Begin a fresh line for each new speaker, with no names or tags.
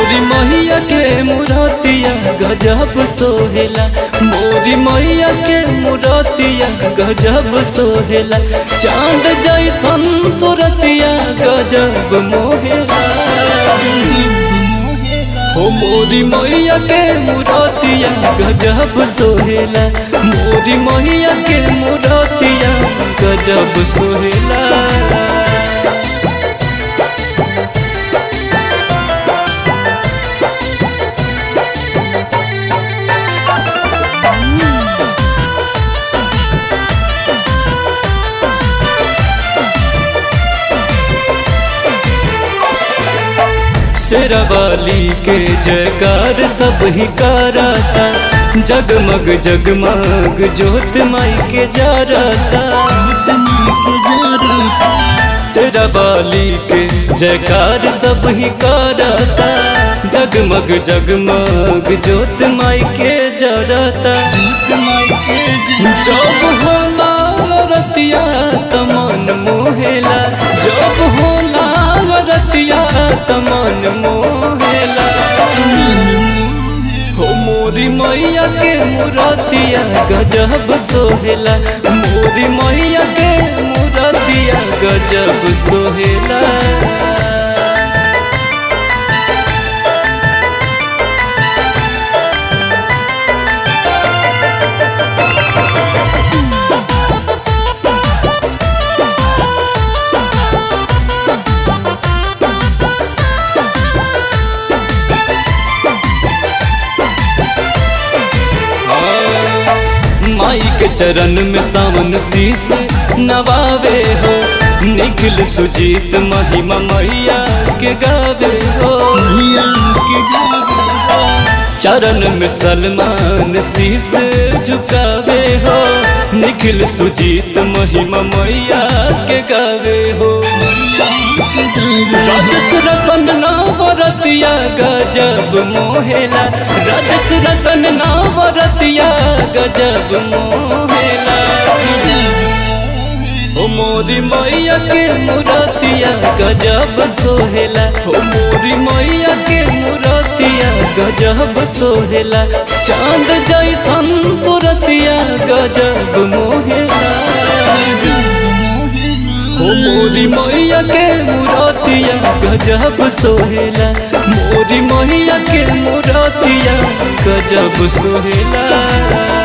मोरी मैया के मुरतिया गजब सोहेला, मोरी मैया के मुरतिया गजब सोहेला, चांद जैसन सूरतिया गजब मोहेला। हो मोरी मैया के मुरतिया गजब सोहेला, मोरी मैया के मुरतिया गजब सोहेला। शेरावाली के जयकार सब ही कराता, जगमग जगमग ज्योत माई के जराता। शेरावाली के जयकार सब ही कराता, जगमग जगमग ज्योत माई के जराता। जब होला रतिया तमन मोहेला, जब होला रतिया तमन मोहेला। हो मोरी मैया के मुरतिया गजब सोहेला, मोरी मैया के मुरतिया गजब सोहेला। माई के चरण में सावन शीस नवावे हो, निखिल सुजीत महिमा मैया के गावे हो। चरण में सलमान शीस झुकावे हो, निखिल सुजीत महिमा मैया के गावे हो। राजस रतन नवरतिया गजब मोहेला, राजस रतन नवरतिया गजब मोहेला। हो मोरी मैया के मुरतिया गजब सोहेला, हो मोरी मैया के मुरतिया गजब सोहेला, चांद जैसन सूरतिया गजब मोहेला। हो मोरी मैया के मुरतिया गजब सोहेला, मोरी मैया के मुरतिया गजब सोहेला।